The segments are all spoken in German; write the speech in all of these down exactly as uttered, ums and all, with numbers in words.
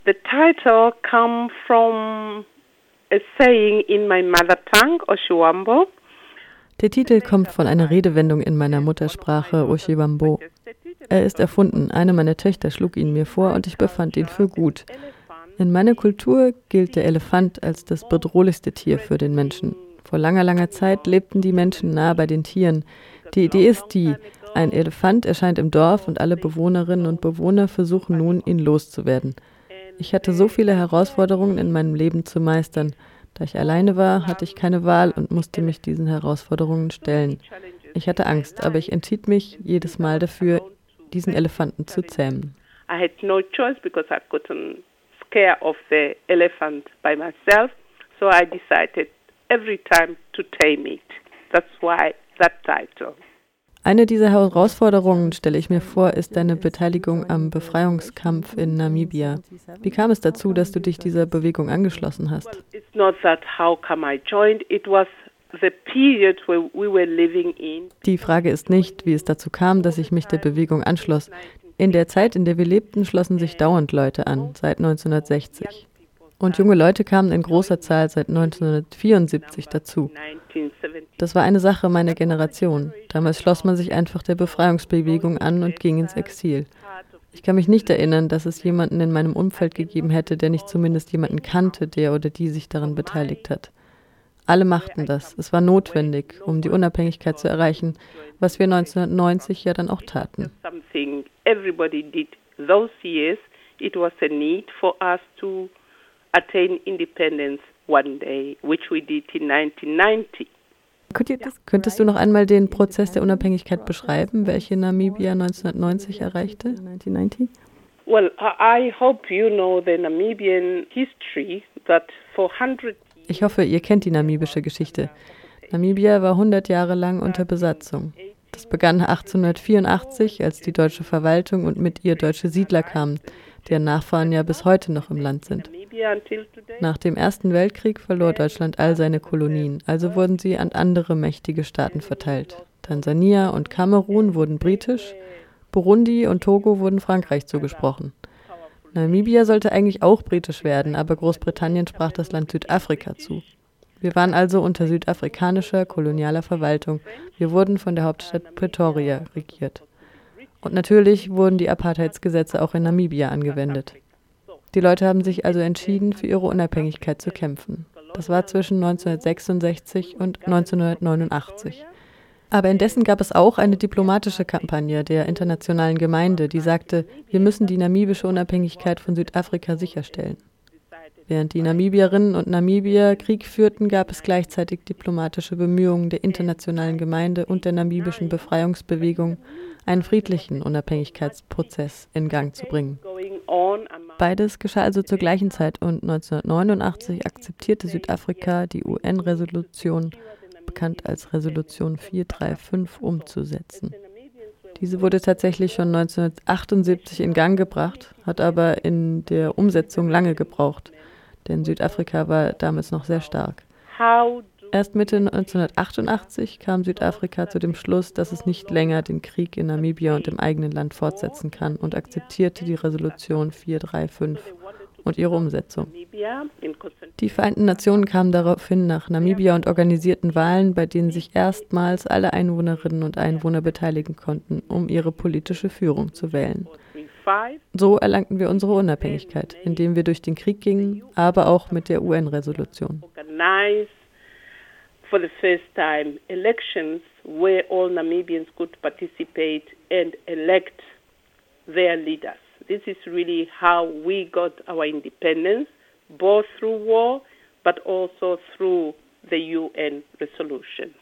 The title comes from a saying in my mother tongue, Oshiwambo. Der Titel kommt von einer Redewendung in meiner Muttersprache, Oshiwambo. Er ist erfunden, eine meiner Töchter schlug ihn mir vor und ich befand ihn für gut. In meiner Kultur gilt der Elefant als das bedrohlichste Tier für den Menschen. Vor langer, langer Zeit lebten die Menschen nahe bei den Tieren. Die Idee ist die, ein Elefant erscheint im Dorf und alle Bewohnerinnen und Bewohner versuchen nun, ihn loszuwerden. Ich hatte so viele Herausforderungen in meinem Leben zu meistern. Da ich alleine war, hatte ich keine Wahl und musste mich diesen Herausforderungen stellen. Ich hatte Angst, aber ich entschied mich jedes Mal dafür, diesen Elefanten zu zähmen. I had no choice because I couldn't scare of the elephant by myself, so I decided every time to tame it. That's why that title. Eine dieser Herausforderungen, stelle ich mir vor, ist deine Beteiligung am Befreiungskampf in Namibia. Wie kam es dazu, dass du dich dieser Bewegung angeschlossen hast? Well, it's not that how come I joined, it was the period where we were living in. Die Frage ist nicht, wie es dazu kam, dass ich mich der Bewegung anschloss. In der Zeit, in der wir lebten, schlossen sich dauernd Leute an, seit neunzehnhundertsechzig. Und junge Leute kamen in großer Zahl seit neunzehnhundertvierundsiebzig dazu. Das war eine Sache meiner Generation. Damals schloss man sich einfach der Befreiungsbewegung an und ging ins Exil. Ich kann mich nicht erinnern, dass es jemanden in meinem Umfeld gegeben hätte, der nicht zumindest jemanden kannte, der oder die sich daran beteiligt hat. Alle machten das. Es war notwendig, um die Unabhängigkeit zu erreichen, was wir neunzehnhundertneunzig ja dann auch taten. Something everybody did those years. It was a need for us to attain independence one day, which we did in nineteen ninety. Könntest du noch einmal den Prozess der Unabhängigkeit beschreiben, welche Namibia neunzehnhundertneunzig erreichte? Well, I hope you know the Namibian history that for hundred Ich hoffe, ihr kennt die namibische Geschichte. Namibia war hundert Jahre lang unter Besatzung. Das begann achtzehnhundertvierundachtzig, als die deutsche Verwaltung und mit ihr deutsche Siedler kamen, deren Nachfahren ja bis heute noch im Land sind. Nach dem Ersten Weltkrieg verlor Deutschland all seine Kolonien, also wurden sie an andere mächtige Staaten verteilt. Tansania und Kamerun wurden britisch, Burundi und Togo wurden Frankreich zugesprochen. Namibia sollte eigentlich auch britisch werden, aber Großbritannien sprach das Land Südafrika zu. Wir waren also unter südafrikanischer kolonialer Verwaltung. Wir wurden von der Hauptstadt Pretoria regiert. Und natürlich wurden die Apartheidsgesetze auch in Namibia angewendet. Die Leute haben sich also entschieden, für ihre Unabhängigkeit zu kämpfen. Das war zwischen neunzehnhundertsechsundsechzig und neunzehnhundertneunundachtzig. Aber indessen gab es auch eine diplomatische Kampagne der internationalen Gemeinde, die sagte, wir müssen die namibische Unabhängigkeit von Südafrika sicherstellen. Während die Namibierinnen und Namibier Krieg führten, gab es gleichzeitig diplomatische Bemühungen der internationalen Gemeinde und der namibischen Befreiungsbewegung, einen friedlichen Unabhängigkeitsprozess in Gang zu bringen. Beides geschah also zur gleichen Zeit und neunzehnhundertneunundachtzig akzeptierte Südafrika die U N-Resolution, bekannt als Resolution vierhundertfünfunddreißig, umzusetzen. Diese wurde tatsächlich schon neunzehnhundertachtundsiebzig in Gang gebracht, hat aber in der Umsetzung lange gebraucht, denn Südafrika war damals noch sehr stark. Erst Mitte neunzehnhundertachtundachtzig kam Südafrika zu dem Schluss, dass es nicht länger den Krieg in Namibia und im eigenen Land fortsetzen kann und akzeptierte die Resolution vierhundertfünfunddreißig und ihre Umsetzung. Die Vereinten Nationen kamen daraufhin nach Namibia und organisierten Wahlen, bei denen sich erstmals alle Einwohnerinnen und Einwohner beteiligen konnten, um ihre politische Führung zu wählen. So erlangten wir unsere Unabhängigkeit, indem wir durch den Krieg gingen, aber auch mit der U N-Resolution. For the first time, elections where all Namibians could participate and elect their leaders. This is really how we got our independence, both through war, but also through the U N resolutions.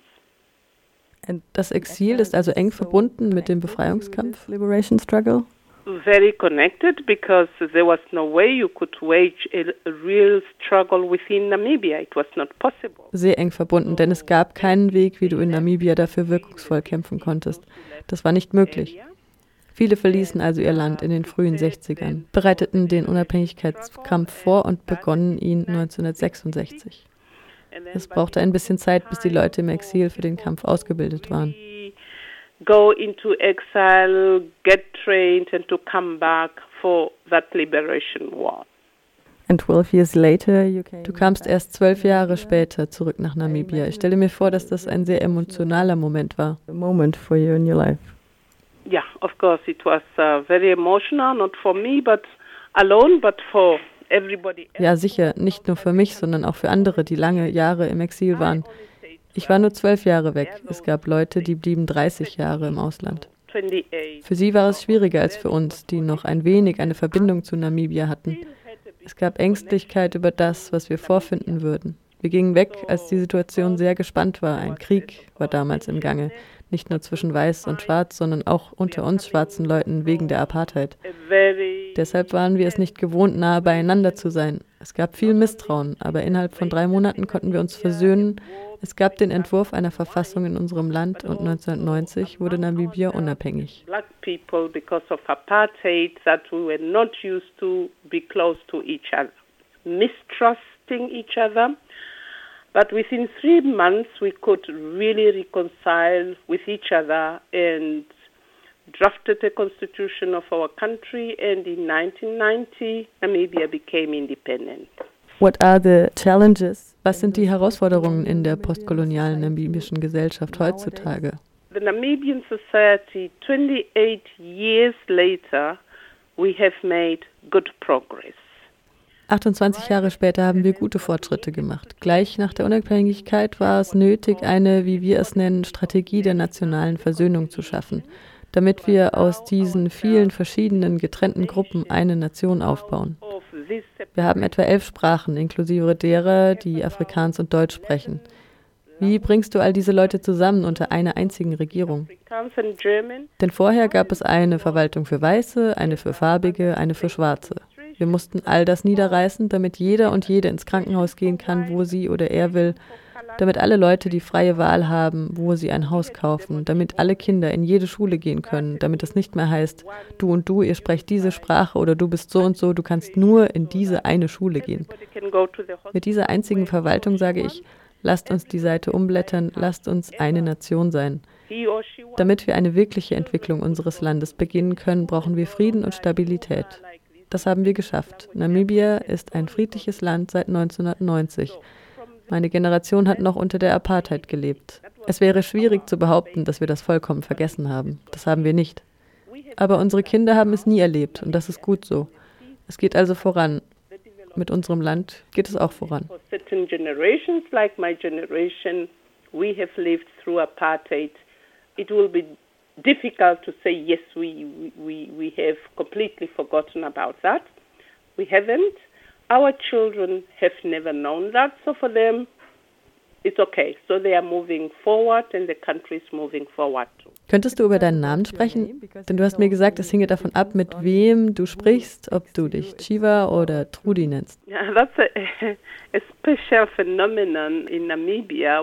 Das Exil ist also eng verbunden mit dem Befreiungskampf, Liberation Struggle? Very connected, because there was no way you could wage a, a real struggle within Namibia. It was not possible. Sehr eng verbunden, denn es gab keinen Weg, wie du in Namibia dafür wirkungsvoll kämpfen konntest. Das war nicht möglich. Viele verließen also ihr Land in den frühen sechzigern, bereiteten den Unabhängigkeitskampf vor und begonnen ihn neunzehnhundertsechsundsechzig. Es brauchte ein bisschen Zeit, bis die Leute im Exil für den Kampf ausgebildet waren. Go into exile, get trained and to come back for that liberation war. And twelve years later you came du kamst erst zwölf Jahre später zurück nach Namibia. Ich stelle mir vor, dass das ein sehr emotionaler Moment war. A moment for you in your life. Yeah, of course it was uh, very emotional, not for me, but alone, but for everybody else. Ja, sicher, nicht nur für mich, sondern auch für andere, die lange Jahre im Exil waren. Ich war nur zwölf Jahre weg. Es gab Leute, die blieben dreißig Jahre im Ausland. Für sie war es schwieriger als für uns, die noch ein wenig eine Verbindung zu Namibia hatten. Es gab Ängstlichkeit über das, was wir vorfinden würden. Wir gingen weg, als die Situation sehr gespannt war. Ein Krieg war damals im Gange. Nicht nur zwischen Weiß und Schwarz, sondern auch unter uns schwarzen Leuten wegen der Apartheid. Deshalb waren wir es nicht gewohnt, nahe beieinander zu sein. Es gab viel Misstrauen, aber innerhalb von drei Monaten konnten wir uns versöhnen. Es gab den Entwurf einer Verfassung in unserem Land und neunzehnhundertneunzig wurde Namibia unabhängig. Black people, because of apartheid, that we were not used to be close to each other, mistrusting each other. But within three months, we could really reconcile with each other and drafted a constitution of our country. And in nineteen ninety, Namibia became independent. What are the challenges? Was sind die Herausforderungen in der postkolonialen namibischen Gesellschaft heutzutage? The Namibian society, twenty-eight years later, we have made good progress. achtundzwanzig Jahre später haben wir gute Fortschritte gemacht. Gleich nach der Unabhängigkeit war es nötig, eine, wie wir es nennen, Strategie der nationalen Versöhnung zu schaffen, damit wir aus diesen vielen verschiedenen getrennten Gruppen eine Nation aufbauen. Wir haben etwa elf Sprachen, inklusive derer, die Afrikaans und Deutsch sprechen. Wie bringst du all diese Leute zusammen unter einer einzigen Regierung? Denn vorher gab es eine Verwaltung für Weiße, eine für Farbige, eine für Schwarze. Wir mussten all das niederreißen, damit jeder und jede ins Krankenhaus gehen kann, wo sie oder er will, damit alle Leute die freie Wahl haben, wo sie ein Haus kaufen, damit alle Kinder in jede Schule gehen können, damit es nicht mehr heißt, du und du, ihr sprecht diese Sprache oder du bist so und so, du kannst nur in diese eine Schule gehen. Mit dieser einzigen Verwaltung sage ich, lasst uns die Seite umblättern, lasst uns eine Nation sein. Damit wir eine wirkliche Entwicklung unseres Landes beginnen können, brauchen wir Frieden und Stabilität. Das haben wir geschafft. Namibia ist ein friedliches Land seit neunzehnhundertneunzig. Meine Generation hat noch unter der Apartheid gelebt. Es wäre schwierig zu behaupten, dass wir das vollkommen vergessen haben. Das haben wir nicht. Aber unsere Kinder haben es nie erlebt und das ist gut so. Es geht also voran. Mit unserem Land geht es auch voran. For certain generations, like my generation, we have lived through apartheid. It will be difficult to say, yes, we, we, we have completely forgotten about that. We haven't. Our children have never known that, so for them, it's okay. So they are moving forward and the country is moving forward too. Könntest du über deinen Namen sprechen? Denn du hast mir gesagt, es hinge davon ab, mit wem du sprichst, ob du dich Chiva oder Trudi nennst. Yeah, that's a, a special phenomenon in Namibia.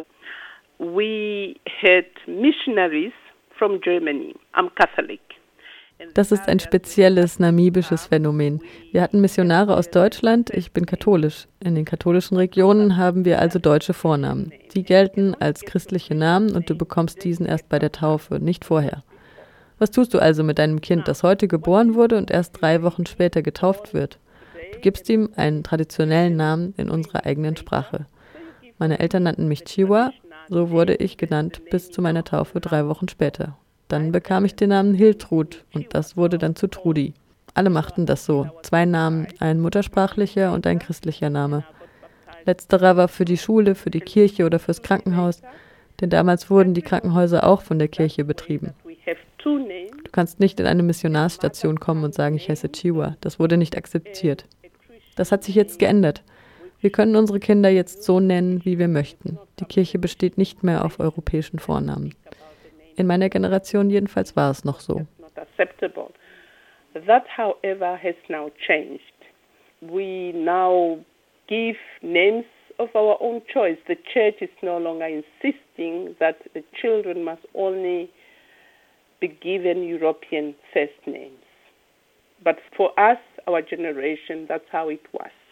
We had missionaries from Germany. I'm Catholic. Das ist ein spezielles namibisches Phänomen. Wir hatten Missionare aus Deutschland, ich bin katholisch. In den katholischen Regionen haben wir also deutsche Vornamen. Die gelten als christliche Namen und du bekommst diesen erst bei der Taufe, nicht vorher. Was tust du also mit deinem Kind, das heute geboren wurde und erst drei Wochen später getauft wird? Du gibst ihm einen traditionellen Namen in unserer eigenen Sprache. Meine Eltern nannten mich Chiwa, so wurde ich genannt bis zu meiner Taufe drei Wochen später. Dann bekam ich den Namen Hiltrud und das wurde dann zu Trudi. Alle machten das so. Zwei Namen, ein muttersprachlicher und ein christlicher Name. Letzterer war für die Schule, für die Kirche oder fürs Krankenhaus, denn damals wurden die Krankenhäuser auch von der Kirche betrieben. Du kannst nicht in eine Missionarsstation kommen und sagen, ich heiße Chiwa. Das wurde nicht akzeptiert. Das hat sich jetzt geändert. Wir können unsere Kinder jetzt so nennen, wie wir möchten. Die Kirche besteht nicht mehr auf europäischen Vornamen. In meiner Generation jedenfalls war es noch so. That, however, has now changed. We now give names of our own choice. The church is no longer insisting that the children must only be given European first names. But for us, our generation, that's how it was.